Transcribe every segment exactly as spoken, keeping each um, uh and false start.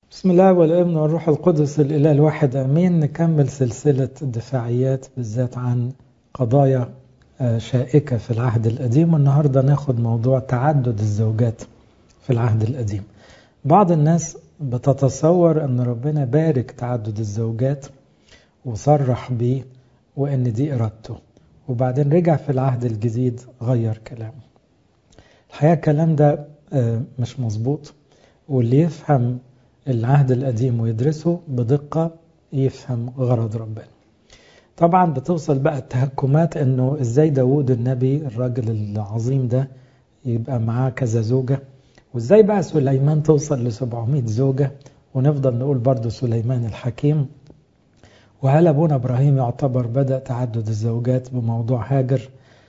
بسم الله والابن والروح القدس الإله الواحد آمين. نكمل سلسلة الدفاعيات بالذات عن قضايا شائكة في العهد القديم، والنهاردة ناخد موضوع تعدد الزوجات في العهد القديم. بعض الناس بتتصور أن ربنا بارك تعدد الزوجات وصرح بيه وأن دي إرادته، وبعدين رجع في العهد الجديد غير كلامه. الحقيقة الكلام ده مش مظبوط، واللي يفهم العهد القديم ويدرسه بدقة يفهم غرض ربنا. طبعا بتوصل بقى التهكمات انه ازاي داود النبي الراجل العظيم ده يبقى معاه كذا زوجة، وازاي بقى سليمان توصل ل سبعمائة زوجة، ونفضل نقول برضو سليمان الحكيم. وهل ابونا ابراهيم يعتبر بدأ تعدد الزوجات بموضوع هاجر؟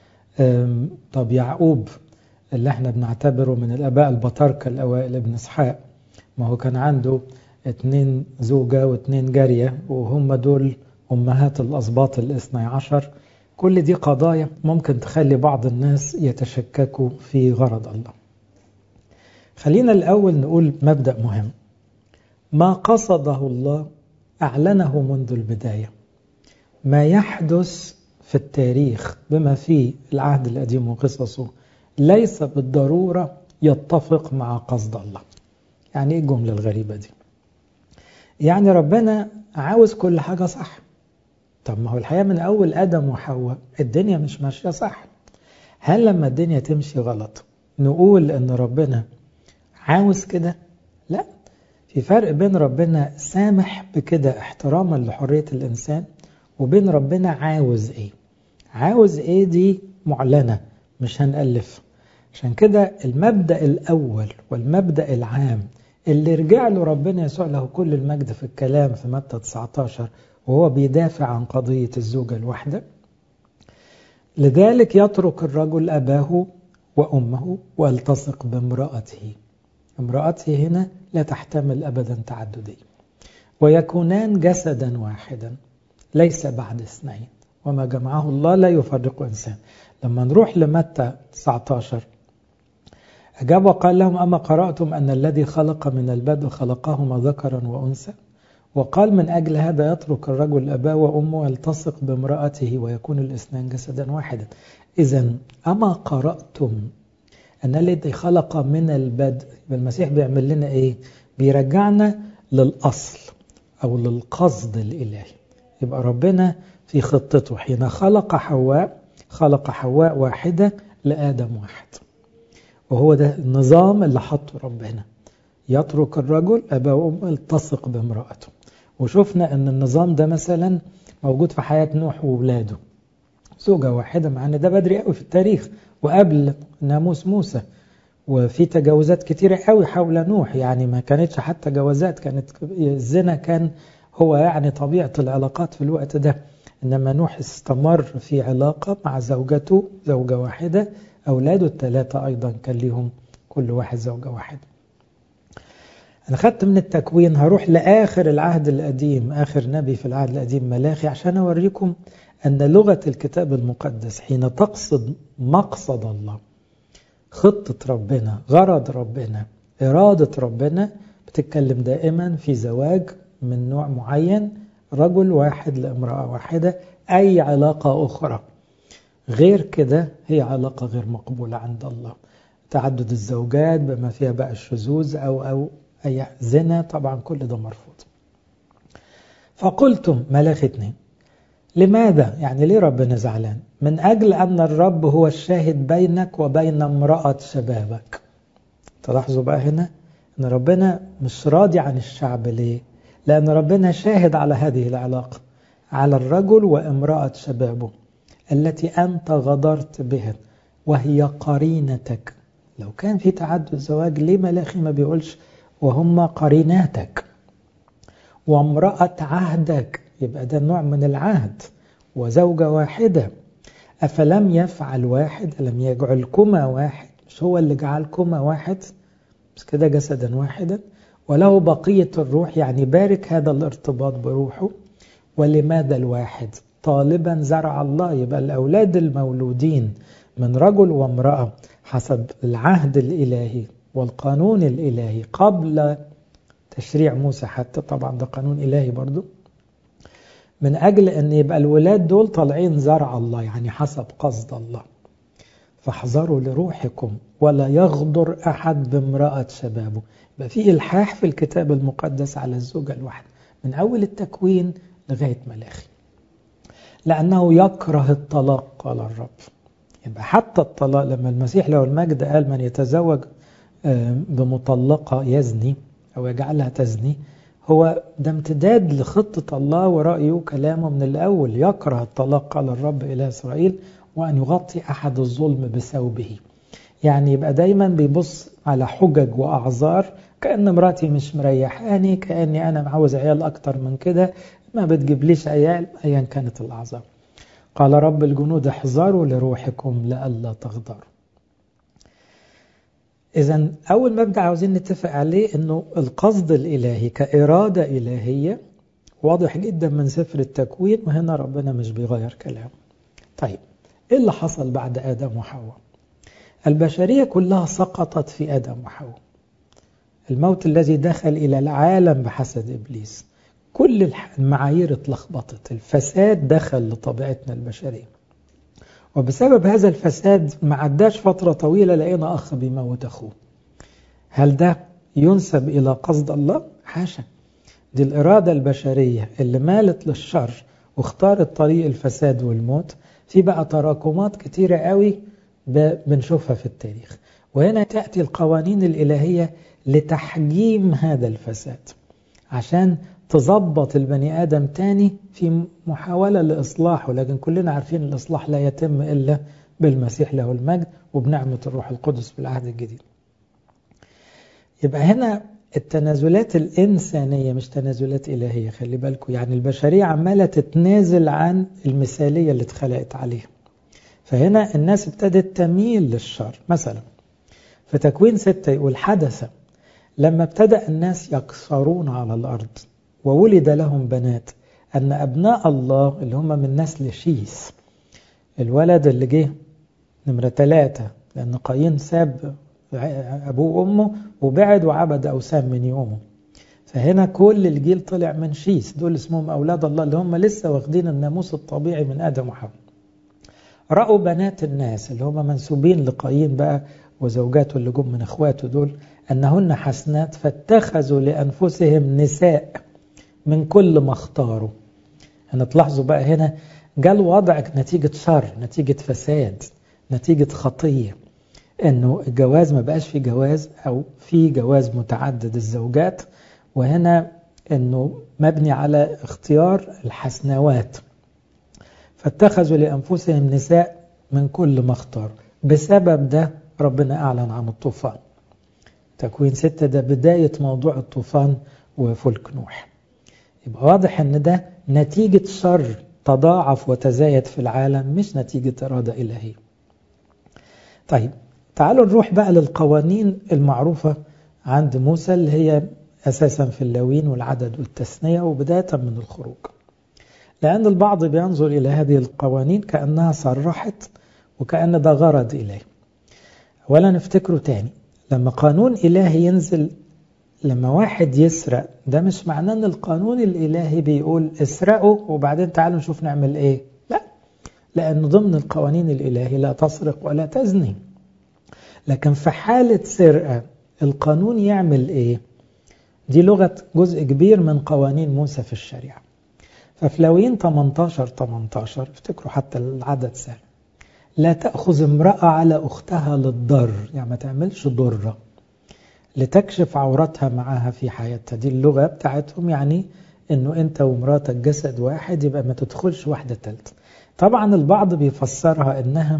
طب يعقوب اللي احنا بنعتبره من الاباء البطاركة الاوائل ابن اسحاق، ما هو كان عنده اتنين زوجة واتنين جارية، وهم دول أمهات الأسباط الاثني عشر. كل دي قضايا ممكن تخلي بعض الناس يتشككوا في غرض الله. خلينا الأول نقول مبدأ مهم: ما قصده الله أعلنه منذ البداية. ما يحدث في التاريخ بما فيه العهد القديم وقصصه ليس بالضرورة يتفق مع قصد الله. يعني ايه الجملة الغريبة دي؟ يعني ربنا عاوز كل حاجة صح. طب ما هو الحقيقة من أول آدم وحواء الدنيا مش ماشية صح. هل لما الدنيا تمشي غلط نقول إن ربنا عاوز كده؟ لا، في فرق بين ربنا سامح بكده احتراما لحرية الإنسان، وبين ربنا عاوز إيه. عاوز إيه دي معلنة، مش هنألف. عشان كده المبدأ الأول والمبدأ العام اللي رجع له ربنا يسوع له كل المجد في الكلام في متى تسعة عشر وهو بيدافع عن قضية الزوجة الواحدة: لذلك يترك الرجل أباه وأمه والتصق بامرأته. امرأته هنا لا تحتمل أبدا تعددية. ويكونان جسدا واحدا ليس بعد اثنين، وما جمعه الله لا يفرق إنسان. لما نروح لمتى تسعة عشر أجاب وقال لهم: أما قرأتم أن الذي خلق من البدء خلقهما ذكرا وأنثى، وقال من أجل هذا يترك الرجل أباه وأمه ويلتصق بامرأته ويكون الاثنان جسدا واحدا. إذن أما قرأتم أن الذي خلق من البدء، المسيح بيعمل لنا إيه؟ بيرجعنا للأصل أو للقصد الإلهي. يبقى ربنا في خطته حين خلق حواء خلق حواء واحدة لآدم واحد، وهو ده النظام اللي حطه ربنا: يترك الرجل أباه وأمه يلتصق بامرأته. وشفنا أن النظام ده مثلا موجود في حياة نوح وولاده، زوجة واحدة، مع أن ده بدري قوي في التاريخ وقبل ناموس موسى، وفي تجاوزات كتيرة قوي حول نوح. يعني ما كانتش حتى جوازات، كانت الزنا كان هو يعني طبيعة العلاقات في الوقت ده. إنما نوح استمر في علاقة مع زوجته، زوجة واحدة. أولاده الثلاثة أيضا كان لهم كل واحد زوجة واحدة. أنا خدت من التكوين، هروح لآخر العهد القديم، آخر نبي في العهد القديم ملاخي، عشان أوريكم أن لغة الكتاب المقدس حين تقصد مقصد الله، خطة ربنا، غرض ربنا، إرادة ربنا، بتتكلم دائما في زواج من نوع معين، رجل واحد لامرأة واحدة. أي علاقة أخرى غير كده هي علاقة غير مقبولة عند الله. تعدد الزوجات بما فيها بقى الشذوذ أو أو أي زنا، طبعا كل ده مرفوض. فقلتم ملاخي اتنين: لماذا؟ يعني ليه ربنا زعلان؟ من أجل أن الرب هو الشاهد بينك وبين امرأة شبابك. تلاحظوا بقى هنا أن ربنا مش راضي عن الشعب. ليه؟ لأن ربنا شاهد على هذه العلاقة، على الرجل وامرأة شبابه التي أنت غدرت بها وهي قرينتك. لو كان في تعدد زواج ليه ملاخي ما بيقولش وهم قريناتك وامرأة عهدك؟ يبقى ده نوع من العهد وزوجة واحدة. أفلم يفعل واحد؟ ألم يجعلكما واحد؟ مش هو اللي جعلكما واحد؟ بس كده جسدا واحدا، وله بقية الروح. يعني بارك هذا الارتباط بروحه. ولماذا الواحد؟ طالبا زرع الله. يبقى الأولاد المولودين من رجل وامرأة حسب العهد الإلهي والقانون الإلهي قبل تشريع موسى حتى، طبعا ده قانون إلهي برضو، من أجل أن يبقى الولاد دول طالعين زرع الله، يعني حسب قصد الله. فاحذروا لروحكم ولا يغدر أحد بامرأة شبابه. يبقى في إلحاح في الكتاب المقدس على الزوجة الواحدة من أول التكوين لغاية ملاخي، لأنه يكره الطلاق قال الرب. يبقى حتى الطلاق لما المسيح له المجد قال من يتزوج بمطلقة يزني أو يجعلها تزني، هو ده امتداد لخطة الله ورأيه وكلامه من الأول. يكره الطلاق قال الرب إله إسرائيل، وأن يغطي أحد الظلم بثوبه. يعني يبقى دايما بيبص على حجج وأعذار، كأن مراتي مش مريحاني، كأني أنا عاوز عيال أكتر من كده، ما بتجيبليش عيال، أيا كانت الأعذار. قال رب الجنود احذروا لروحكم لئلا تغدروا. إذا أول مبدأ عاوزين نتفق عليه أنه القصد الإلهي كإرادة إلهية واضح جدا من سفر التكوين، وهنا ربنا مش بيغير كلامه. طيب إيه اللي حصل بعد آدم وحواء؟ البشرية كلها سقطت في آدم وحواء. الموت الذي دخل إلى العالم بحسد إبليس، كل المعايير اتلخبطت، الفساد دخل لطبيعتنا البشرية. وبسبب هذا الفساد ما عداش فترة طويلة لقينا أخ بيموت أخوه. هل ده ينسب إلى قصد الله؟ حاشا، دي الإرادة البشرية اللي مالت للشر واختارت طريق الفساد والموت. في بقى تراكمات كتيرة قوي بنشوفها في التاريخ، وهنا تأتي القوانين الإلهية لتحجيم هذا الفساد عشان تضبط البني آدم تاني في محاولة لإصلاحه. لكن كلنا عارفين الإصلاح لا يتم إلا بالمسيح له المجد وبنعمة الروح القدس في العهد الجديد. يبقى هنا التنازلات الإنسانية مش تنازلات إلهية، خلي بالكم. يعني البشرية عمالة تتنازل عن المثالية اللي اتخلقت عليها. فهنا الناس ابتدت تميل للشر. مثلا في تكوين ستة يقول حدث لما ابتدأ الناس يكثرون على الأرض وولد لهم بنات أن أبناء الله اللي هم من نسل شيث، الولد اللي جه نمرة ثلاثة، لأن قايين ساب أبوه وأمه وبعد وعبد أوثان من يومه. فهنا كل الجيل طلع من شيث، دول اسمهم أولاد الله اللي هم لسه واخدين الناموس الطبيعي من آدم وحواء. رأوا بنات الناس اللي هم منسوبين لقايين بقى وزوجاته اللي جم من اخواته دول أنهن حسنات، فاتخذوا لأنفسهم نساء من كل ما اختاروا. هنا تلاحظوا بقى هنا جاء الوضع نتيجة شر، نتيجة فساد، نتيجة خطية، انه الجواز ما بقاش في جواز او في جواز متعدد الزوجات، وهنا انه مبني على اختيار الحسنوات. فاتخذوا لأنفسهم نساء من كل ما اختاروا. بسبب ده ربنا أعلن عن الطوفان. تكوين ستة ده بداية موضوع الطوفان وفلك نوح. يبقى واضح ان ده نتيجة شر تضاعف وتزايد في العالم، مش نتيجة إرادة إلهية. طيب تعالوا نروح بقى للقوانين المعروفة عند موسى اللي هي أساسا في اللاوين والعدد والتثنية وبداية من الخروج. لأن البعض بينظر إلى هذه القوانين كأنها صرحت وكأن ده غرض إلهي. ولا نفتكره تاني، لما قانون إلهي ينزل لما واحد يسرق، ده مش معناه ان القانون الإلهي بيقول اسرقوا وبعدين تعالوا نشوف نعمل ايه. لا، لأن ضمن القوانين الإلهي لا تسرق ولا تزني. لكن في حالة سرقة القانون يعمل ايه؟ دي لغة جزء كبير من قوانين موسى في الشريعة. ففي لاويين ثمانية عشر ثمانية عشر افتكروا حتى العدد سهل، لا تأخذ امرأة على أختها للضر، يعني ما تعملش ضرة لتكشف عورتها معها في حياتها. دي اللغة بتاعتهم، يعني انه انت ومراتك جسد واحد، يبقى ما تدخلش واحدة ثالثة. طبعا البعض بيفسرها انها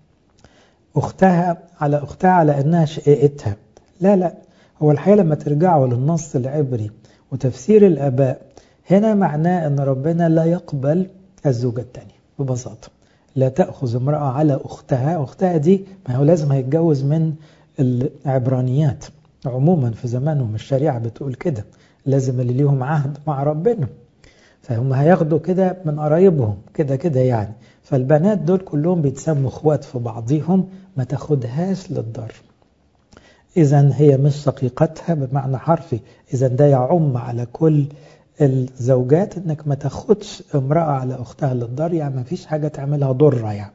اختها على اختها على انها شقيقتها. لا لا، هو الحقيقة لما ترجعوا للنص العبري وتفسير الآباء هنا معناه ان ربنا لا يقبل الزوجة الثانية ببساطة. لا تأخذ امرأة على أختها، أختها دي ما هو لازم هيتجوز من العبرانيات عموما في زمانهم، الشريعة بتقول كده، لازم اللي ليهم عهد مع ربنا، فهم هياخدوا كده من قرايبهم كده كده يعني. فالبنات دول كلهم بيتسموا اخوات في بعضهم، ما تاخدهاش للضر. إذن هي مش شقيقتها بمعنى حرفي، إذن ده يعم على كل الزوجات إنك ما تاخدش امرأة على أختها للدار، يعني ما فيش حاجة تعملها ضرة. يعني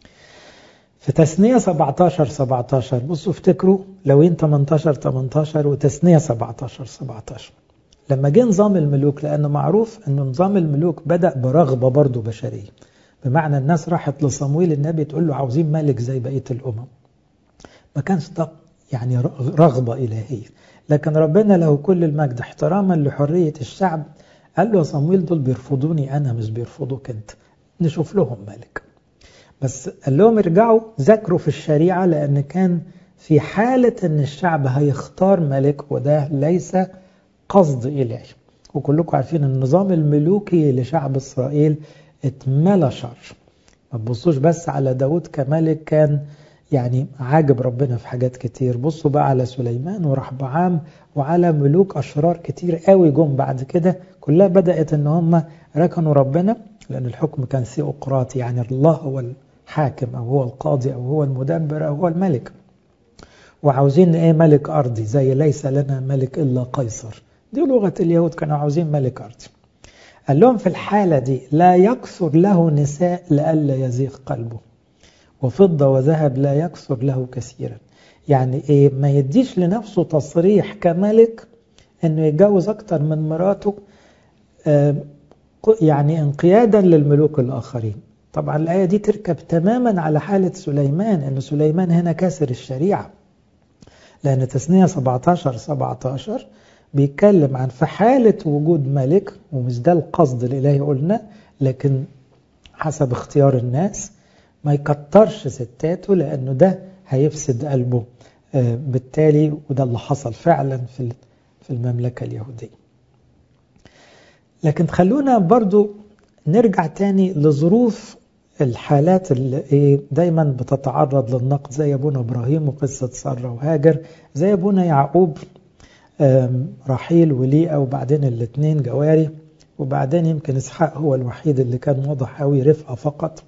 في تثنية سبعتاشر سبعتاشر بصوا افتكروا لوين تمنتاشر تمنتاشر وتثنية سبعتاشر سبعتاشر لما جه نظام الملوك، لأنه معروف أن نظام الملوك بدأ برغبة برضو بشرية، بمعنى الناس راحت لصمويل النبي تقول له عاوزين ملك زي بقية الأمم. ما كانش ده يعني رغبة إلهية، لكن ربنا له كل المجد احتراما لحرية الشعب قال له يا صمويل دول بيرفضوني أنا مش بيرفضوك أنت، نشوف لهم ملك. بس قال لهم ارجعوا ذاكروا في الشريعة، لأن كان في حالة أن الشعب هيختار ملك وده ليس قصد إلهي. وكلكم عارفين النظام الملوكي لشعب إسرائيل اتملى شر. ما تبصوش بس على داود كملك كان يعني عاجب ربنا في حاجات كتير، بصوا بقى على سليمان ورحبعام وعلى ملوك أشرار كتير قوي جم بعد كده، كلها بدأت ان هم ركنوا ربنا، لأن الحكم كان ثيوقراطي، يعني الله هو الحاكم أو هو القاضي أو هو المدبر أو هو الملك، وعاوزين ايه ملك أرضي زي ليس لنا ملك إلا قيصر، دي لغة اليهود كانوا عاوزين ملك أرضي. قال لهم في الحالة دي لا يكثر له نساء لئلا يزيغ قلبه، وفضة وذهب لا يكثر له كثيرا. يعني ايه ما يديش لنفسه تصريح كملك انه يتجوز اكتر من مراته، آه يعني انقيادا للملوك الاخرين. طبعا الآية دي تركب تماما على حالة سليمان، ان سليمان هنا كسر الشريعة، لأن تثنية سبعتاشر سبعتاشر بيتكلم عن في حالة وجود ملك، ومش ده القصد الإلهي قلنا، لكن حسب اختيار الناس ما يكترش ستاته، لأنه ده هيفسد قلبه بالتالي، وده اللي حصل فعلا في المملكة اليهودية. لكن خلونا برضو نرجع تاني لظروف الحالات اللي دايما بتتعرض للنقد، زي أبونا إبراهيم وقصة سارة وهاجر، زي أبونا يعقوب رحيل وليئة، وبعدين الاثنين جواري، وبعدين يمكن إسحاق هو الوحيد اللي كان واضح قوي رفقة فقط.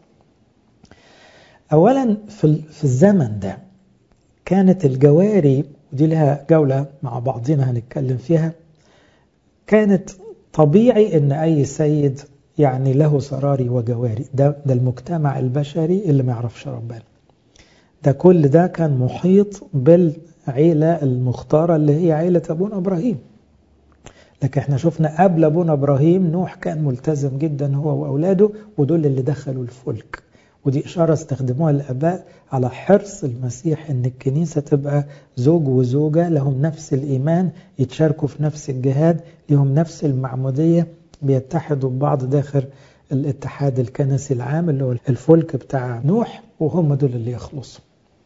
أولا في الزمن ده كانت الجواري، ودي لها جولة مع بعضنا هنتكلم فيها، كانت طبيعي ان اي سيد يعني له سراري وجواري، ده, ده المجتمع البشري اللي ما يعرفش ربنا، ده كل ده كان محيط بالعيلة المختارة اللي هي عيلة أبونا إبراهيم. لكن احنا شفنا قبل أبونا إبراهيم نوح كان ملتزم جدا هو وأولاده، ودول اللي دخلوا الفلك، ودي إشارة استخدموها الآباء على حرص المسيح ان الكنيسة تبقى زوج وزوجة لهم نفس الإيمان، يتشاركوا في نفس الجهاد، لهم نفس المعمودية، بيتحدوا ببعض داخل الاتحاد الكنسي العام اللي هو الفلك بتاع نوح، وهم دول اللي يخلصوا.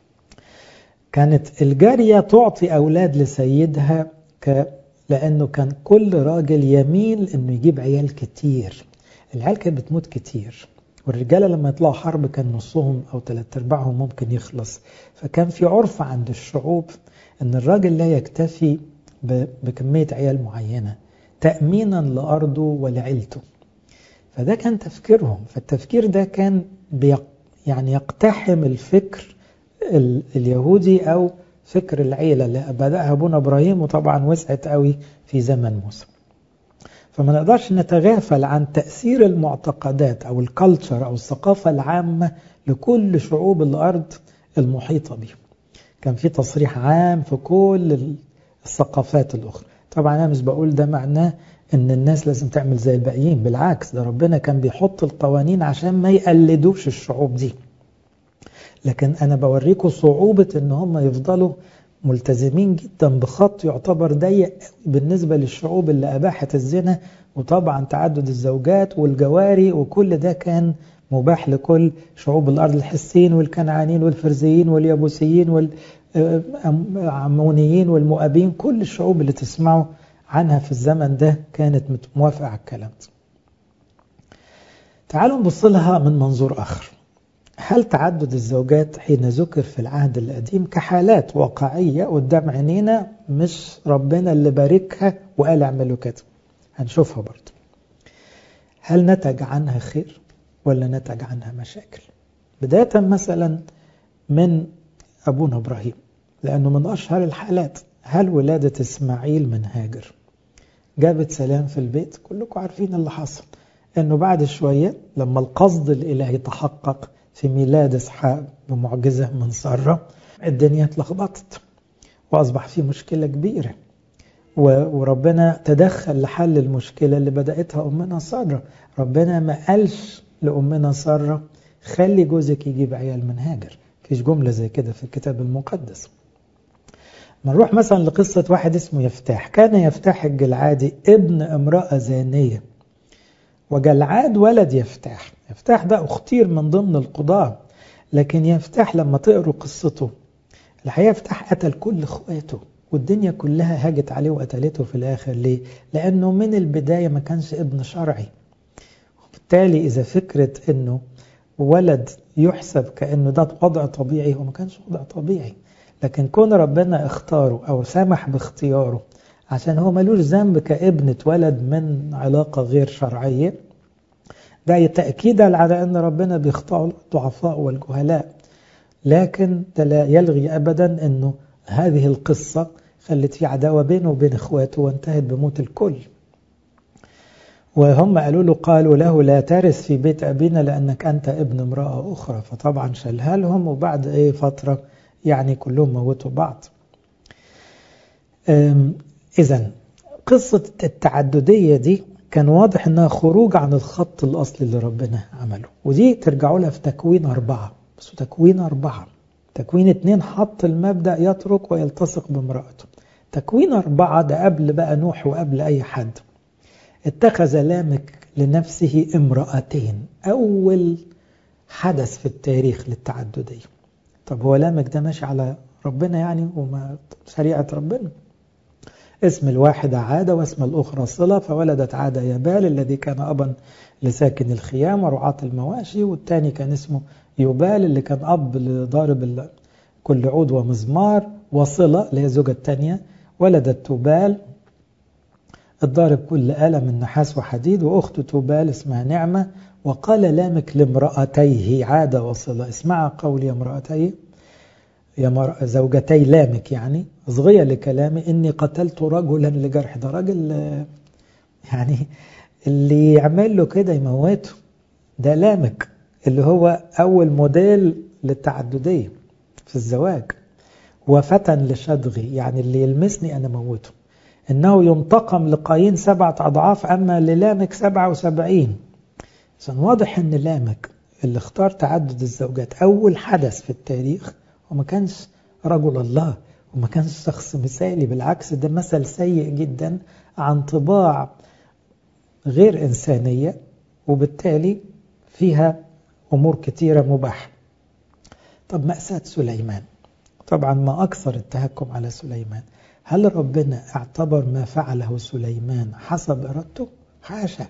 كانت الجارية تعطي أولاد لسيدها ك... لأنه كان كل راجل يميل أنه يجيب عيال كتير، العيال كانت بتموت كتير، والرجالة لما يطلعوا حرب كان نصهم أو ثلاث أرباعهم ممكن يخلص، فكان في عرف عند الشعوب أن الراجل لا يكتفي ب... بكمية عيال معينة تأمينا لأرضه ولعيلته. فده كان تفكيرهم، فالتفكير ده كان بي... يعني يقتحم الفكر ال... اليهودي أو فكر العيلة اللي بدأها أبونا إبراهيم، وطبعا وسعت قوي في زمن موسى. فما نقدرش نتغافل عن تأثير المعتقدات أو الكالتشر أو الثقافة العامة لكل شعوب الأرض المحيطة بهم. كان في تصريح عام في كل الثقافات الأخرى. طبعا أنا مش بقول ده معناه أن الناس لازم تعمل زي الباقيين، بالعكس ده ربنا كان بيحط القوانين عشان ما يقلدوش الشعوب دي، لكن أنا بوريكم صعوبة أن هم يفضلوا ملتزمين جدا بخط يعتبر ضيق بالنسبة للشعوب اللي أباحت الزنا، وطبعا تعدد الزوجات والجواري، وكل ده كان مباح لكل شعوب الأرض، الحسين والكنعانيين والفرزيين واليابوسيين والعمونيين والمؤابين، كل الشعوب اللي تسمعوا عنها في الزمن ده كانت موافقة على الكلام ده. تعالوا نبص لها من منظور آخر. هل تعدد الزوجات حين ذكر في العهد القديم كحالات واقعية قدام عينينا، مش ربنا اللي باركها وقال اعملوا كده؟ هنشوفها برضه. هل نتج عنها خير ولا نتج عنها مشاكل؟ بداية مثلا من أبونا إبراهيم، لأنه من أشهر الحالات. هل ولادة إسماعيل من هاجر جابت سلام في البيت؟ كلكم عارفين اللي حصل، أنه بعد شوية لما القصد الإلهي تحقق في ميلاد إسحاق بمعجزة من سارة، الدنيا اتلخبطت وأصبح في مشكلة كبيرة، وربنا تدخل لحل المشكلة اللي بدأتها أمنا سارة. ربنا ما قالش لأمنا سارة خلي جوزك يجيب عيال من هاجر، فيش جملة زي كده في الكتاب المقدس. نروح مثلا لقصة واحد اسمه يفتاح. كان يفتاح الجلعادي ابن امرأة زانية، وجلعاد ولد يفتاح. يفتاح ده اختير من ضمن القضاة، لكن يفتاح لما تقروا قصته الحقيقة يفتاح قتل كل اخواته، والدنيا كلها هاجت عليه وقتلته في الآخر. ليه؟ لأنه من البداية ما كانش ابن شرعي. وبالتالي إذا فكرة أنه ولد يحسب كأنه ده وضع طبيعي، هو ما كانش وضع طبيعي، لكن كون ربنا اختاره أو سمح باختياره عشان هو ملوش ذنب كابن اتولد من علاقة غير شرعية، ده تأكيد على أن ربنا بيختار الضعفاء والجهلاء. لكن ده لا يلغي أبدا أنه هذه القصة خلت في عداوة بينه وبين إخواته وانتهت بموت الكل. وهم قالوا له قالوا له لا ترث في بيت أبينا لأنك أنت ابن امرأة أخرى، فطبعا شالها لهم، وبعد أي فترة يعني كلهم موتوا بعض. إذن قصة التعددية دي كان واضح أنها خروج عن الخط الأصلي اللي ربنا عمله، ودي ترجعوا لها في تكوين أربعة. بس تكوين أربعة، تكوين اتنين حط المبدأ يترك ويلتصق بامرأته. تكوين أربعة ده قبل بقى نوح وقبل أي حد. اتخذ لامك لنفسه امرأتين، أول حدث في التاريخ للتعددية. طب هو لامك ده ماشي على ربنا يعني وما شريعة ربنا؟ اسم الواحدة عادة واسم الأخرى صلة، فولدت عادة يبال الذي كان أبا لساكن الخيام ورعاة المواشي، والتاني كان اسمه يبال اللي كان أب لضارب كل عود ومزمار، وصلة اللي هي الزوجة التانية ولدت توبال الضارب كل آلة من نحاس وحديد، وأخت توبال اسمها نعمة. وقال لامك لامرأتيه عادة وصلة، اسمع قولي يا امرأتيه يا مر... زوجتي لامك، يعني صغية لكلامي إني قتلت رجلا لجرح. ده راجل يعني اللي يعمل له كده يموته. ده لامك اللي هو أول موديل للتعددية في الزواج، وفتن لشدغي يعني اللي يلمسني أنا موته. إنه ينتقم لقايين سبعة أضعاف أما للامك سبعة وسبعين. إذن واضح إن لامك اللي اختار تعدد الزوجات أول حدث في التاريخ، وما كانش رجل الله وما كانش شخص مثالي، بالعكس ده مثل سيء جدا عن طباع غير إنسانية، وبالتالي فيها أمور كتيرة مباحة. طب مأساة سليمان، طبعا ما أكثر التهكم على سليمان. هل ربنا اعتبر ما فعله سليمان حسب إرادته؟ حاشا.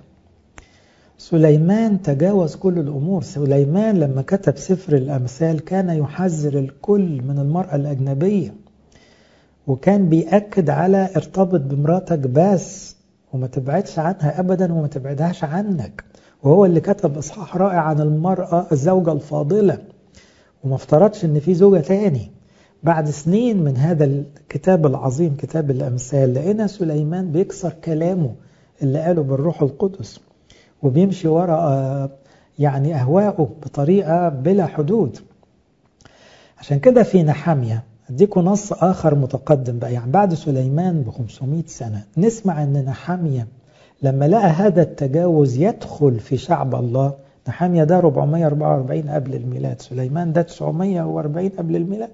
سليمان تجاوز كل الأمور. سليمان لما كتب سفر الأمثال كان يحذر الكل من المرأة الأجنبية، وكان بيأكد على ارتبط بمراتك بس وما تبعدش عنها أبدا وما تبعدهاش عنك. وهو اللي كتب إصحاح رائع عن المرأة الزوجة الفاضلة، وما افترضش ان في زوجة تاني. بعد سنين من هذا الكتاب العظيم كتاب الأمثال لقينا سليمان بيكسر كلامه اللي قاله بالروح القدس، وبيمشي وراء يعني أهواءه بطريقة بلا حدود. عشان كده في نحمية أديكم نص آخر متقدم بقى، يعني بعد سليمان بخمسمائة سنة نسمع أن نحمية لما لقى هذا التجاوز يدخل في شعب الله. نحمية ده أربعمائة وأربعة وأربعين قبل الميلاد، سليمان ده تسعمائة وأربعين قبل الميلاد.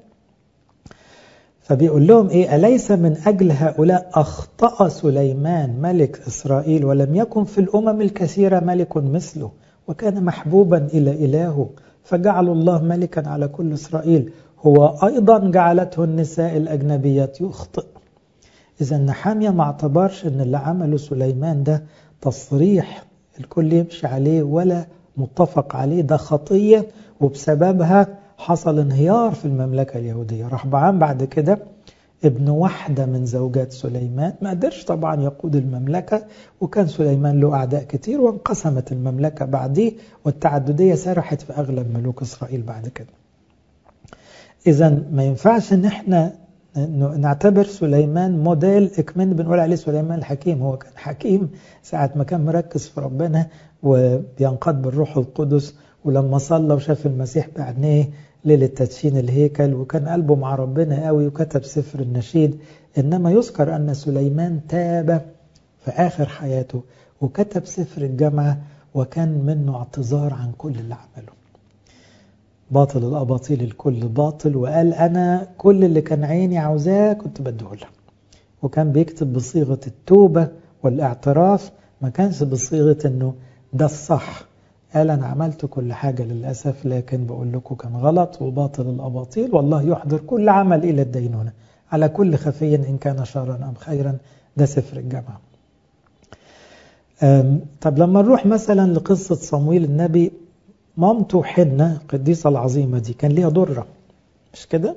فبيقول لهم إيه؟ أليس من أجل هؤلاء أخطأ سليمان ملك إسرائيل ولم يكن في الأمم الكثيرة ملك مثله، وكان محبوبا إلى إلهه فجعل الله ملكا على كل إسرائيل، هو أيضا جعلته النساء الأجنبيات يخطئ. إذا نحمية ما اعتبرش أن اللي عمله سليمان ده تصريح الكل يمشي عليه ولا متفق عليه، ده خطية وبسببها حصل انهيار في المملكة اليهودية. رحبعام بعد كده ابن واحدة من زوجات سليمان ما قدرش طبعا يقود المملكة، وكان سليمان له أعداء كتير وانقسمت المملكة بعديه، والتعددية سرحت في أغلب ملوك إسرائيل بعد كده. إذن ما ينفعش ان احنا نعتبر سليمان موديل اكمن بنقول عليه سليمان الحكيم. هو كان حكيم ساعة ما كان مركز في ربنا وبينقاد بالروح القدس، ولما صلى وشاف المسيح بعينيه ليلة تدشين الهيكل وكان قلبه مع ربنا قوي وكتب سفر النشيد. إنما يذكر أن سليمان تاب في آخر حياته وكتب سفر الجامعة، وكان منه اعتذار عن كل اللي عمله. باطل الأباطيل الكل باطل، وقال أنا كل اللي كان عيني عاوزاه كنت بديهولها. وكان بيكتب بصيغة التوبة والاعتراف، ما كانش بصيغة أنه ده الصح. قال أنا عملت كل حاجة للأسف، لكن بقول لكم كان غلط وباطل الأباطيل، والله يحضر كل عمل إلى الدينونة على كل خفي إن كان شرا أم خيرا. ده سفر الجامعة. طب لما نروح مثلا لقصة صمويل النبي، مامته حنة القديسة العظيمة دي كان ليها ضرة، مش كده؟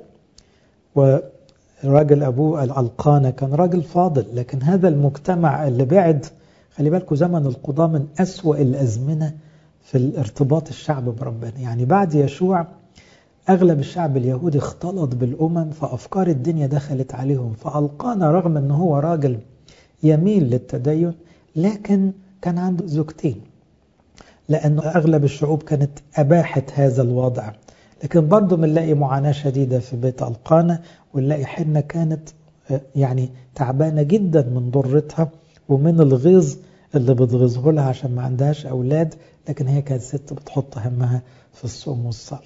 وراجل أبوه الألقانة كان راجل فاضل، لكن هذا المجتمع اللي بعد، خلي بالكم زمن القضاء من أسوأ الأزمنة في الارتباط الشعب بربنا. يعني بعد يشوع أغلب الشعب اليهودي اختلط بالأمم، فأفكار الدنيا دخلت عليهم. فألقانا رغم أنه هو راجل يميل للتدين، لكن كان عنده زوجتين، لأنه أغلب الشعوب كانت أباحت هذا الوضع. لكن برضو بنلاقي معاناة شديدة في بيت ألقانا، ونلاقي حنة كانت يعني تعبانة جدا من ضرتها ومن الغيظ اللي بتغيظه لها عشان ما عندهاش أولاد، لكن هي كانت ست بتحط همها في الصوم والصلاة.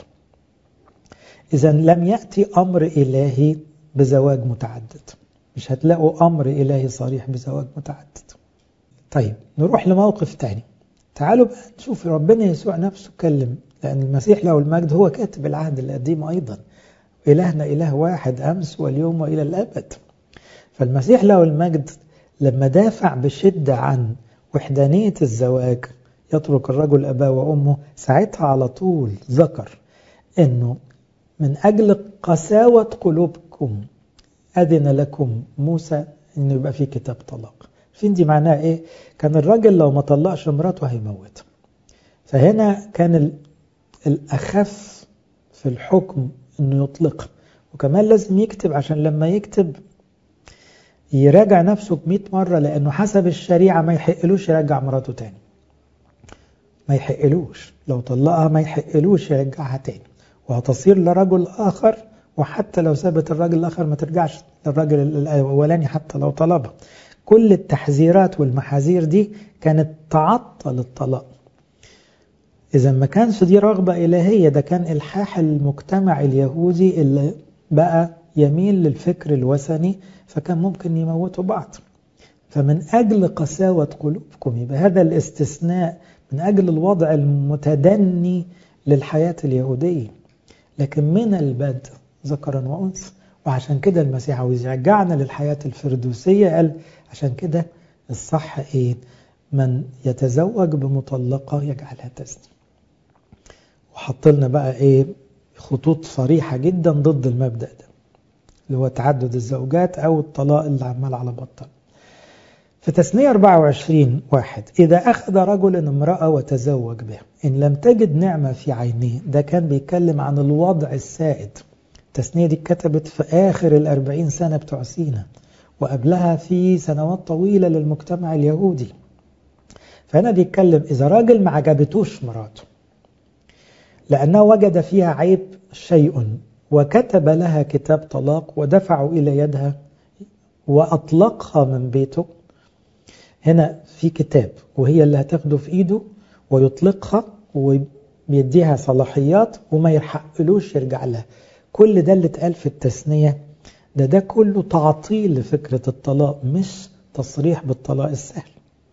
إذا لم يأتي أمر إلهي بزواج متعدد، مش هتلاقوا أمر إلهي صريح بزواج متعدد. طيب نروح لموقف تاني. تعالوا بقى نشوف ربنا يسوع نفسه كلم، لأن المسيح له المجد هو كاتب العهد القديم أيضا. إلهنا إله واحد أمس واليوم وإلى الأبد. فالمسيح له المجد لما دافع بشدة عن وحدانية الزواج، يترك الرجل أباه وأمه، ساعتها على طول ذكر أنه من أجل قساوة قلوبكم أذن لكم موسى أنه يبقى في كتاب طلاق. فين دي معناها إيه؟ كان الراجل لو ما طلقش مراته هيموت. فهنا كان الأخف في الحكم أنه يطلق، وكمان لازم يكتب عشان لما يكتب يراجع نفسه بمئة مرة، لأنه حسب الشريعة ما يحقلوش يرجع مراته تاني، ما يحقلوش لو طلقها، ما يحقلوش يرجعها تاني، وهتصير لرجل آخر. وحتى لو سابت الراجل الآخر ما ترجعش للراجل الأولاني حتى لو طلبها. كل التحذيرات والمحاذير دي كانت تعطل الطلاق. إذا ما كانش دي رغبة إلهية، ده كان إلحاح المجتمع اليهودي اللي بقى يميل للفكر الوثني، فكان ممكن يموتوا بعض. فمن أجل قساوة قلوبكم، يبقى هذا الاستثناء من أجل الوضع المتدني للحياة اليهودية، لكن من البدء ذكرا وأنثى. وعشان كده المسيح عاوز يرجعنا للحياة الفردوسية. قال عشان كده الصح إيه؟ من يتزوج بمطلقة يجعلها تزني. وحط لنا بقى إيه خطوط صريحة جدا ضد المبدأ ده، اللي هو تعدد الزوجات أو الطلاق اللي عمال على بطل. في تثنية أربعة وعشرين واحد، إذا أخذ رجل امرأة وتزوج بها إن لم تجد نعمة في عينيه. ده كان بيتكلم عن الوضع السائد. التثنية دي كتبت في آخر الأربعين سنة بتوع سينا، وقبلها في سنوات طويلة للمجتمع اليهودي. فهنا بيتكلم إذا راجل ما عجبتوش مراته لأنه وجد فيها عيب شيء وكتب لها كتاب طلاق ودفعوا إلى يدها وأطلقها من بيته، هنا في كتاب وهي اللي هتاخده في إيده ويطلقها وبيديها صلاحيات وما يحقلوش يرجع لها. كل ده اللي اتقال في التثنية ده ده كله تعطيل لفكرة الطلاق، مش تصريح بالطلاق السهل.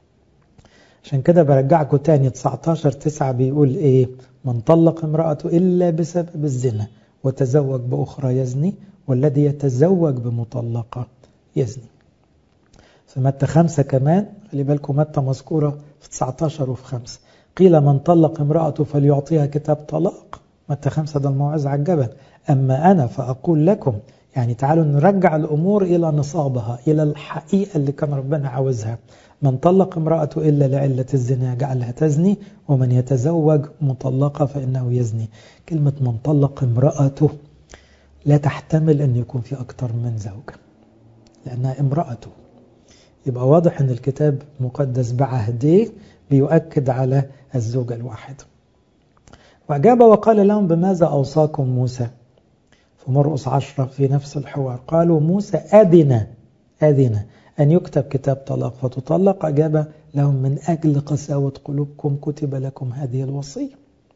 عشان كده برجعكم تاني تسعتاشر تسعة بيقول إيه؟ من طلق امرأته إلا بسبب الزنا وتزوج بأخرى يزني، والذي يتزوج بمطلقة يزني. في متى خمسة كمان، خلي بالكم متى مذكورة في تسعتاشر وفي خمسة، قيل من طلق امرأته فليعطيها كتاب طلاق. متى خمسة ده الموعظة على الجبل. أما أنا فأقول لكم، يعني تعالوا نرجع الأمور إلى نصابها، إلى الحقيقة اللي كان ربنا عاوزها. من طلق امرأته إلا لعلة الزنا جعلها تزني، ومن يتزوج مطلقة فإنه يزني. كلمة من طلق امرأته لا تحتمل أن يكون في أكتر من زوجة لأنها امرأته. يبقى واضح أن الكتاب المقدس بعهده بيؤكد على الزوجة الواحدة. وأجاب وقال لهم بماذا أوصاكم موسى؟ في مرقس عشرة في نفس الحوار قالوا موسى أذن أذن أن يكتب كتاب طلاق فتطلق. أجاب لهم من أجل قساوة قلوبكم كتب لكم هذه الوصية.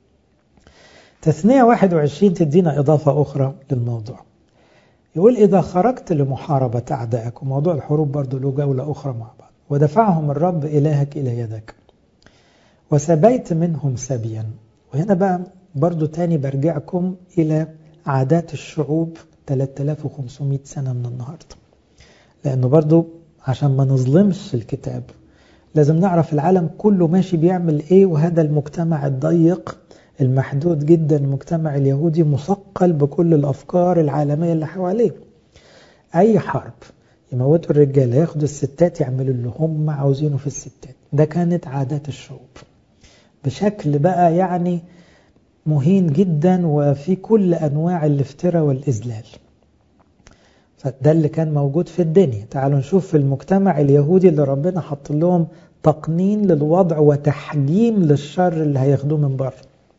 تثنية واحد وعشرين تدينا إضافة أخرى للموضوع. يقول إذا خرجت لمحاربة أعدائك، وموضوع الحروب برضو له جولة أخرى مع بعض، ودفعهم الرب إلهك إلى يدك وسبيت منهم سبيا. وهنا بقى برضو تاني برجعكم إلى عادات الشعوب ثلاثة آلاف وخمسمائة سنة من النهاردة، لأنه برضو عشان ما نظلمش الكتاب لازم نعرف العالم كله ماشي بيعمل إيه. وهذا المجتمع الضيق المحدود جدا، المجتمع اليهودي مثقل بكل الأفكار العالمية اللي حواليه. أي حرب يموتوا الرجال، ياخدوا الستات يعملوا اللي هم عاوزينه في الستات. ده كانت عادات الشعوب بشكل بقى يعني مهين جدا، وفي كل أنواع الافتراء والإذلال. فده اللي كان موجود في الدنيا. تعالوا نشوف في المجتمع اليهودي اللي ربنا حط لهم تقنين للوضع وتحجيم للشر اللي هياخدوه من بره.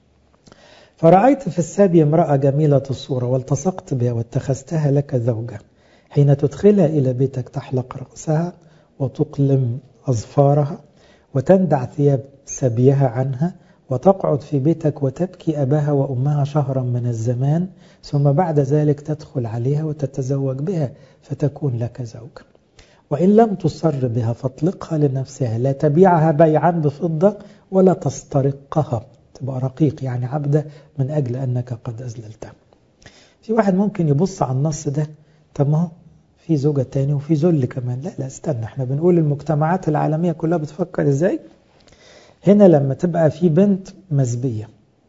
فرأيت في السبي امرأة جميلة الصورة والتصقت بها واتخذتها لك زوجة. حين تدخلها إلى بيتك تحلق رأسها وتقلم أظفارها وتندع ثياب سبيها عنها وتقعد في بيتك وتبكي أباها وأمها شهرا من الزمان، ثم بعد ذلك تدخل عليها وتتزوج بها فتكون لك زوجة. وإن لم تصر بها فاطلقها لنفسها، لا تبيعها بيعا بفضة ولا تسترقها، تبقى رقيق يعني عبدة من أجل أنك قد أذللتها. في واحد ممكن يبص على النص ده، طب ما هو في زوجة تاني وفي ذل كمان. لا لا استنى، احنا بنقول المجتمعات العالمية كلها بتفكر ازاي. هنا لما تبقى في بنت مسبية،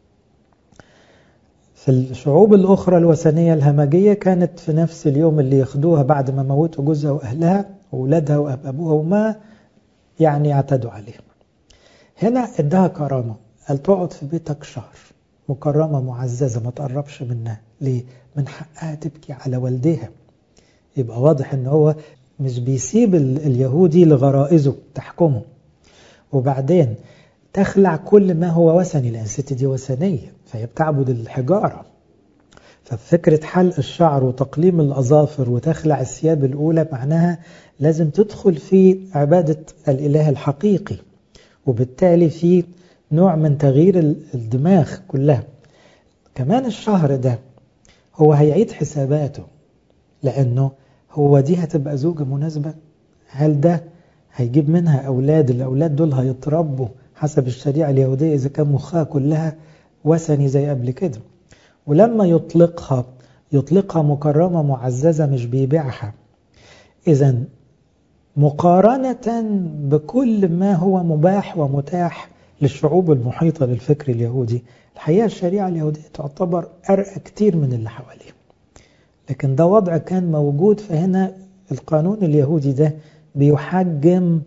في الشعوب الأخرى الوثنية الهمجية كانت في نفس اليوم اللي ياخدوها بعد ما موتوا جوزها وأهلها وولادها وأبوها وما يعني يعتدوا عليها. هنا ادها كرامة، قال تقعد في بيتك شهر، مكرمة معززة ما تقربش منها. ليه؟ من حقها تبكي على والدها. يبقى واضح ان هو مش بيسيب اليهودي لغرائزه تحكمه. وبعدين تخلع كل ما هو وثني، لأن الست دي وثنية فهي بتعبد الحجارة. ففكرة حلق الشعر وتقليم الأظافر وتخلع الثياب الأولى معناها لازم تدخل في عبادة الإله الحقيقي، وبالتالي في نوع من تغيير الدماغ كلها. كمان الشهر ده هو هيعيد حساباته، لأنه هو دي هتبقى زوجة مناسبة؟ هل ده هيجيب منها أولاد؟ الأولاد دول هيتربوا حسب الشريعة اليهودية إذا كان مخها كلها وثني زي قبل كده. ولما يطلقها يطلقها مكرمة معززة، مش بيبيعها. إذن مقارنة بكل ما هو مباح ومتاح للشعوب المحيطة للفكر اليهودي، الحقيقة الشريعة اليهودية تعتبر أرقى كتير من اللي حواليه. لكن ده وضع كان موجود. فهنا القانون اليهودي ده بيحجم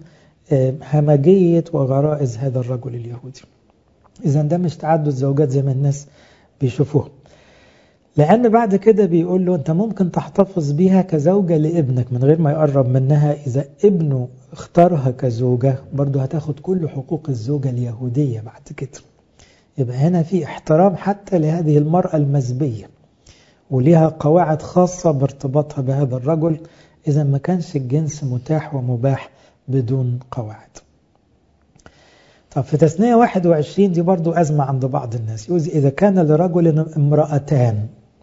همجية وغرائز هذا الرجل اليهودي. إذن ده مش تعدد زوجات زي ما الناس بيشوفوه. لأن بعد كده بيقول له أنت ممكن تحتفظ بيها كزوجة لابنك من غير ما يقرب منها. إذا ابنه اختارها كزوجة برضه هتاخد كل حقوق الزوجة اليهودية بعد كده. يبقى هنا في احترام حتى لهذه المرأة المزبية، وليها قواعد خاصة بارتباطها بهذا الرجل. إذا ما كانش الجنس متاح ومباح بدون قواعد. طب في تثنية واحد وعشرين دي برضو أزمة عند بعض الناس. يقول إذا كان لرجل امرأتان،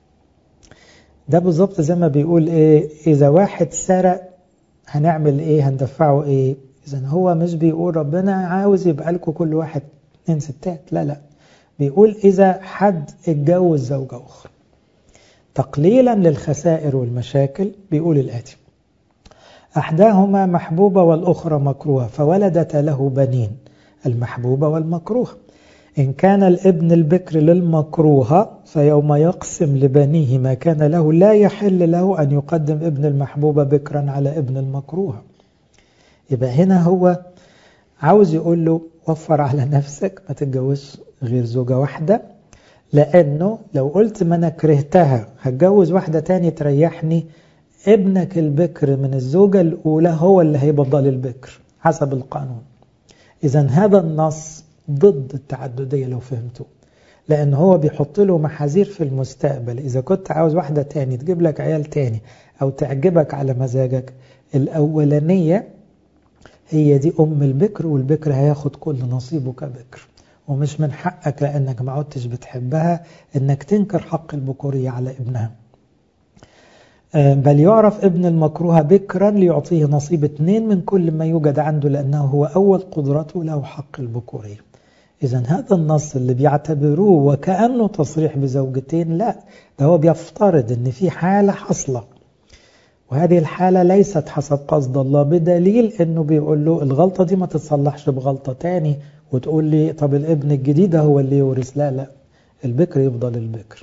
ده بالضبط زي ما بيقول إيه، إذا واحد سرق هنعمل إيه، هندفعه إيه. إذن هو مش بيقول ربنا عاوز يبقى لكم كل واحد اتنين ستات، لا لا، بيقول إذا حد اتجوز زوجة أخرى تقليلا للخسائر والمشاكل، بيقول الآتي: أحداهما محبوبة والأخرى مكروهة فولدت له بنين، المحبوبة والمكروهة. إن كان الابن البكر للمكروهة فيوم يقسم لبنيه ما كان له لا يحل له أن يقدم ابن المحبوبة بكرا على ابن المكروهة. يبقى هنا هو عاوز يقول له وفر على نفسك، ما تتجوز غير زوجة واحدة، لأنه لو قلت ما أنا كرهتها هتجوز واحدة تاني تريحني، ابنك البكر من الزوجة الأولى هو اللي هيبضل البكر حسب القانون. إذن هذا النص ضد التعددية لو فهمتوه، لأن هو بيحط له محاذير في المستقبل. إذا كنت عاوز واحدة تاني تجيب لك عيال تاني أو تعجبك على مزاجك، الأولانية هي دي أم البكر، والبكر هياخد كل نصيبه كبكر، ومش من حقك لأنك ما عدتش بتحبها أنك تنكر حق البكورية على ابنها. بل يعرف ابن المكروه بكرا ليعطيه نصيب اثنين من كل ما يوجد عنده، لأنه هو أول قدرته له حق البكورية. إذن هذا النص اللي بيعتبروه وكأنه تصريح بزوجتين، لا، ده هو بيفترض أن في حالة حصلة، وهذه الحالة ليست حسب قصد الله، بدليل أنه بيقول له الغلطة دي ما تتصلحش بغلطة تاني وتقول لي طب الابن الجديد هو اللي يورث. لا لا، البكر يفضل البكر.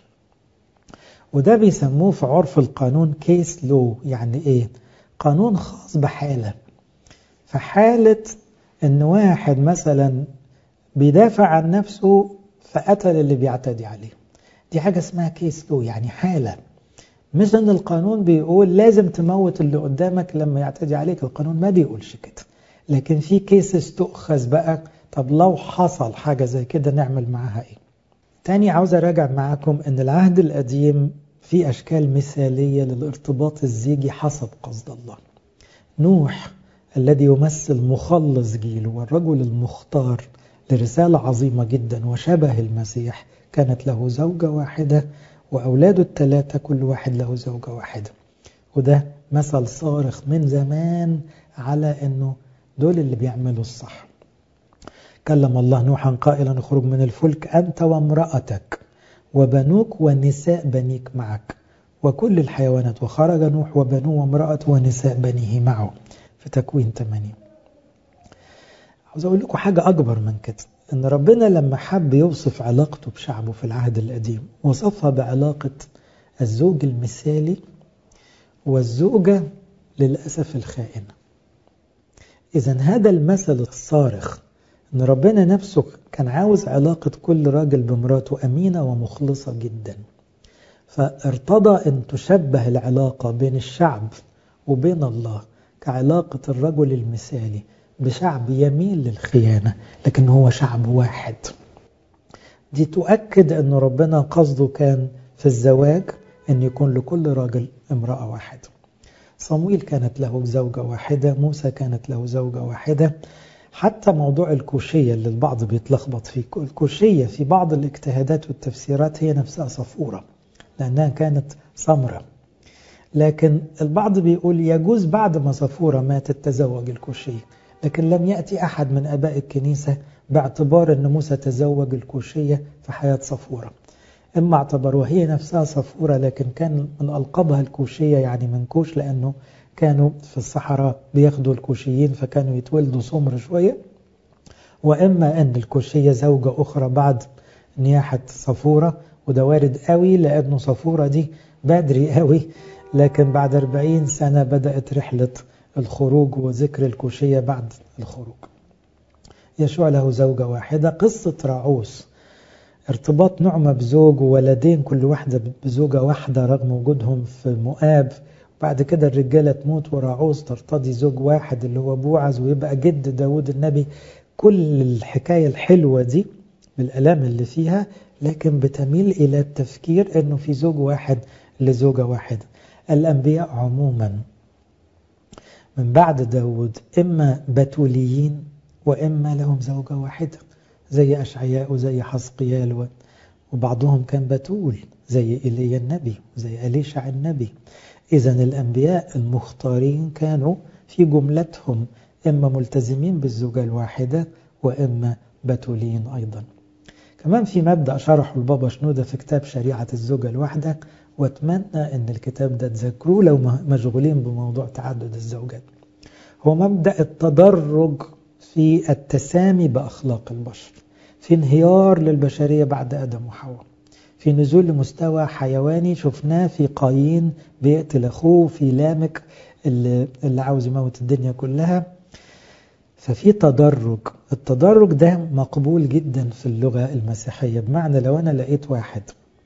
وده بيسموه في عرف القانون كيس لو. يعني ايه؟ قانون خاص بحالة. فحالة ان واحد مثلا بيدافع عن نفسه فقتل اللي بيعتدي عليه، دي حاجة اسمها كيس لو، يعني حالة. مش ان القانون بيقول لازم تموت اللي قدامك لما يعتدي عليك، القانون ما بيقولش كده، لكن في كيسز تؤخذ بقى. طب لو حصل حاجة زي كده نعمل معاها ايه؟ تاني عاوز اراجع معاكم ان العهد القديم في أشكال مثالية للارتباط الزيجي حسب قصد الله. نوح الذي يمثل مخلص جيله والرجل المختار لرسالة عظيمة جدا وشبه المسيح، كانت له زوجة واحدة وأولاده الثلاثة كل واحد له زوجة واحدة. وده مثل صارخ من زمان على أنه دول اللي بيعملوا الصح. كلم الله نوحا قائلا اخرج من الفلك أنت وامرأتك وبنوك ونساء بنيك معك وكل الحيوانات، وخرج نوح وبنوه وامرأته ونساء بنيه معه في تكوين ثمانية. عاوز أقول لكم حاجة أكبر من كده، إن ربنا لما حب يوصف علاقته بشعبه في العهد القديم وصفها بعلاقة الزوج المثالي والزوجة للأسف الخائنة. إذن هذا المثل الصارخ إن ربنا نفسه كان عاوز علاقة كل راجل بمراته أمينة ومخلصة جدا، فارتضى أن تشبه العلاقة بين الشعب وبين الله كعلاقة الرجل المثالي بشعب يميل للخيانة لكن هو شعب واحد. دي تؤكد أن ربنا قصده كان في الزواج أن يكون لكل راجل امرأة واحدة. صمويل كانت له زوجة واحدة، موسى كانت له زوجة واحدة. حتى موضوع الكوشية اللي البعض بيتلخبط فيه، الكوشية في بعض الاجتهادات والتفسيرات هي نفسها صفورة لأنها كانت سمرة، لكن البعض بيقول يجوز بعد ما صفورة ماتت تزوج الكوشية، لكن لم يأتي أحد من أباء الكنيسة باعتبار أن موسى تزوج الكوشية في حياة صفورة. إما اعتبروا هي نفسها صفورة لكن كان من ألقبها الكوشية يعني من كوش، لأنه كانوا في الصحراء بياخدوا الكوشيين فكانوا يتولدوا سمر شوية، وإما أن الكوشية زوجة أخرى بعد نياحة صفورة، وده وارد قوي لأنه صفورة دي بدري قوي، لكن بعد أربعين سنة بدأت رحلة الخروج وذكر الكوشية بعد الخروج. يشوع له زوجة واحدة. قصة راعوس ارتباط نعمة بزوج وولدين كل واحدة بزوجة واحدة رغم وجودهم في مؤاب، بعد كده الرجالة تموت وراعوس ترتضي زوج واحد اللي هو بوعز ويبقى جد داود النبي. كل الحكاية الحلوة دي بالألام اللي فيها لكن بتميل إلى التفكير أنه في زوج واحد لزوجة واحدة. الأنبياء عموما من بعد داود إما بتوليين وإما لهم زوجة واحدة، زي أشعياء وزي حزقيال، وبعضهم كان بتول زي إيليا النبي وزي أليشع النبي. إذن الأنبياء المختارين كانوا في جملتهم إما ملتزمين بالزوجة الواحدة وإما بتولين أيضا. كمان في مبدأ شرحه البابا شنودة في كتاب شريعة الزوجة الواحدة، واتمنى أن الكتاب ده تذكروه لو مشغولين بموضوع تعدد الزوجات. هو مبدأ التدرج في التسامي بأخلاق البشر، في انهيار للبشرية بعد آدم وحواء، في نزول لمستوى حيواني شفناه في قايين بيقتل أخوه، في لامك اللي, اللي عاوز يموت الدنيا كلها. ففي تدرج التدرج ده مقبول جدا في اللغة المسيحية، بمعنى لو أنا لقيت واحد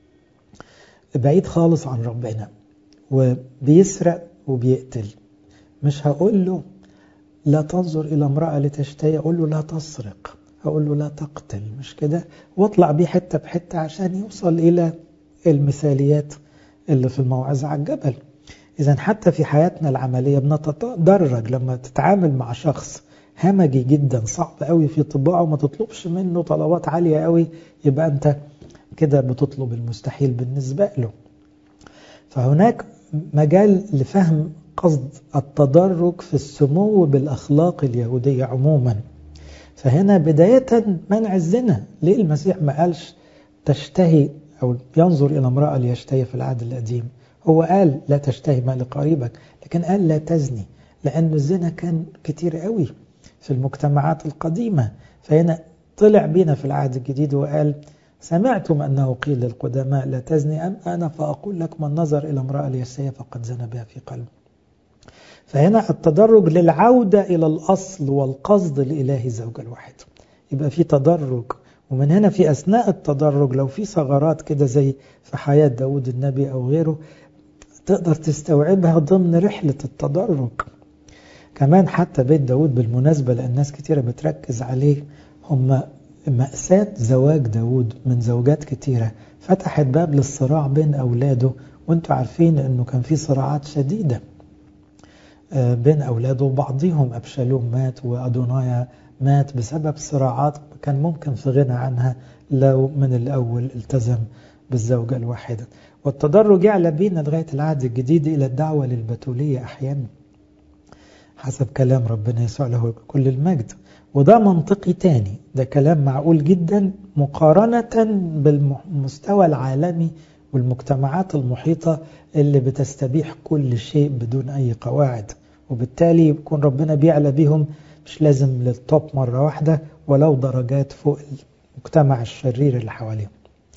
بعيد خالص عن ربنا وبيسرق وبيقتل، مش هقول له لا تنظر إلى امرأة لتشتهي، أقول له لا تسرق، هقول له لا تقتل، مش كده؟ واطلع بيه حتة بحتة عشان يوصل إلى المثاليات اللي في الموعظة على الجبل. إذا حتى في حياتنا العملية بنتدرج. لما تتعامل مع شخص همجي جدا صعب قوي في طباعه وما تطلبش منه طلبات عالية قوي، يبقى أنت كده بتطلب المستحيل بالنسبة له. فهناك مجال لفهم قصد التدرج في السمو بالأخلاق اليهودية عموما. فهنا بداية منع الزنا. ليه المسيح ما قالش تشتهي أو ينظر إلى امرأة ليشتهي في العهد القديم؟ هو قال لا تشتهي ما لقريبك، لكن قال لا تزني، لأن الزنا كان كتير قوي في المجتمعات القديمة. فهنا طلع بينا في العهد الجديد وقال سمعتم أنه قيل للقدماء لا تزني، أم أنا فأقول لك من نظر إلى امرأة ليشتهي فقد زنى بها في قلبه. فهنا التدرج للعودة إلى الأصل والقصد الإلهي زوج الواحد. يبقى في تدرج، ومن هنا في أثناء التدرج لو في ثغرات كده زي في حياة داود النبي أو غيره تقدر تستوعبها ضمن رحلة التدرج. كمان حتى بيت داود بالمناسبة، لأن ناس كتيرة بتركز عليه، هم مأساة زواج داود من زوجات كتيرة فتحت باب للصراع بين أولاده. وانتوا عارفين أنه كان في صراعات شديدة بين أولاده وبعضهم. أبشالوم مات وأدونايا مات بسبب صراعات كان ممكن في غنى عنها لو من الأول التزم بالزوجة الواحدة. والتدرج يعلى بينا لغاية العهد الجديد إلى الدعوة للبتولية أحيانا حسب كلام ربنا يسوع له كل المجد. وده منطقي تاني، ده كلام معقول جدا مقارنة بالمستوى العالمي والمجتمعات المحيطة اللي بتستبيح كل شيء بدون أي قواعد، وبالتالي يكون ربنا بيعلى بيهم مش لازم للطوب مرة واحدة ولو درجات فوق المجتمع الشرير اللي حواليهم.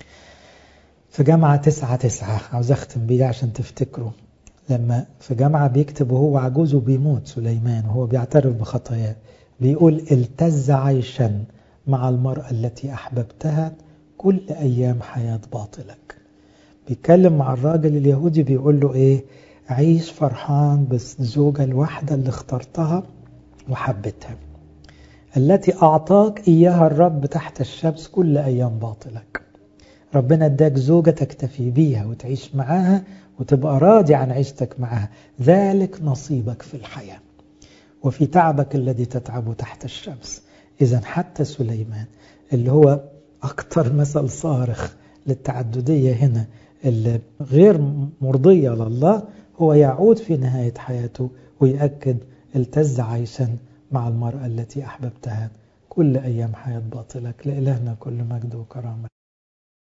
في جامعة تسعة تسعة عاوز أختم بيه عشان تفتكروا، لما في جامعة بيكتب وهو عجوز وبيموت سليمان وهو بيعترف بخطاياه، بيقول التز عيشا مع المرأة التي أحببتها كل أيام حياة باطلك. بيتكلم مع الراجل اليهودي بيقول له إيه؟ عيش فرحان بالزوجة الواحدة اللي اخترتها وحبتها التي أعطاك إياها الرب تحت الشمس كل أيام باطلك. ربنا اداك زوجة تكتفي بيها وتعيش معاها وتبقى راضي عن عيشتك معاها، ذلك نصيبك في الحياة وفي تعبك الذي تتعبه تحت الشمس. إذن حتى سليمان اللي هو أكتر مثل صارخ للتعددية هنا اللي غير مرضية لله، هو يعود في نهاية حياته ويأكد التز عيشا مع المرأة التي أحببتها كل أيام حياة باطلك. لإلهنا كل مجد وكرامة.